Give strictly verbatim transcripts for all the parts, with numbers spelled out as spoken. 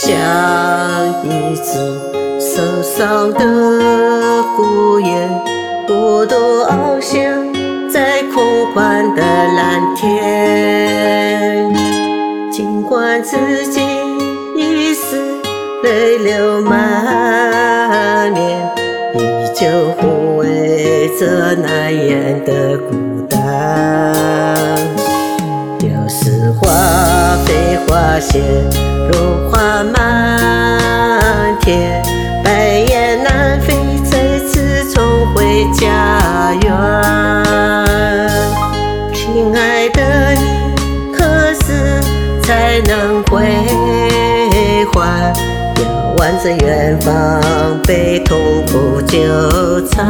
像一只受伤的孤雁，孤独翱翔在空旷的蓝天。尽管自己已是泪流满面，依旧护卫着难言的孤单。有时花飞花谢，如花满天，白雁南飞，再次重回家园。亲爱的你，何时才能归还？遥望着远方，被痛苦纠缠。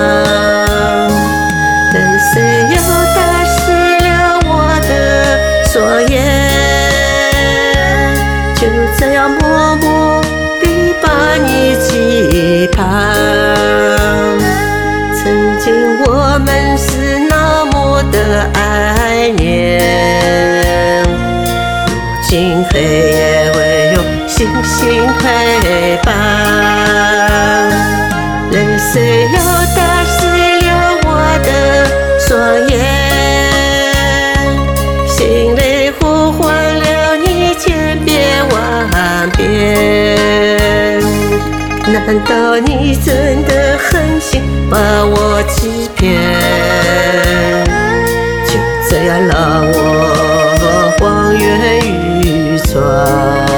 任谁又打湿了我的双眼，就这样默默地把你期盼。曾经我们是那么的爱恋，如今黑夜唯有星星陪伴。泪水又打湿了我的双眼，心里呼唤了你千遍万遍。难道你真的狠心把我欺骗？就这样让我望眼欲穿。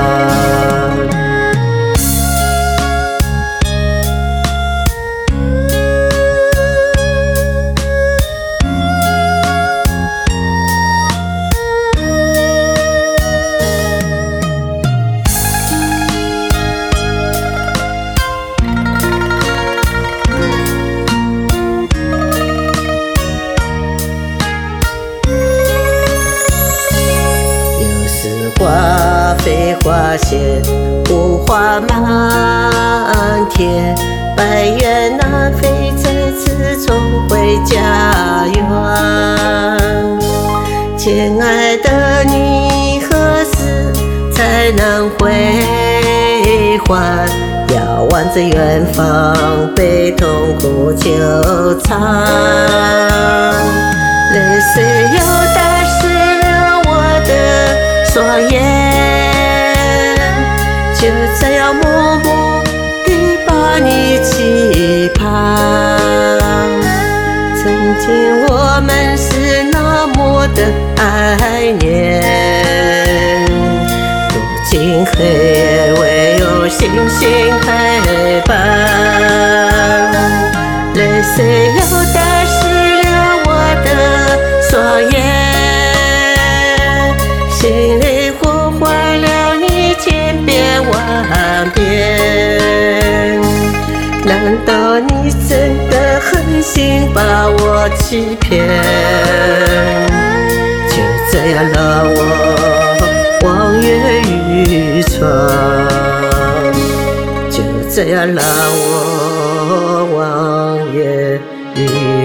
花飞花谢，无花满天，白雁南飞，再次重回家园。亲爱的你，何时才能归还？遥望着远方，被痛苦纠缠。泪水又打湿了我的双眼，就这样默默地把你期盼。曾经我们是那么的爱恋，如今黑夜唯有星星陪伴。泪水又打湿了我的双眼，心里呼唤了你千遍万遍。难道你真的狠心把我欺骗？就这样让我望眼欲穿，就这样让我望眼欲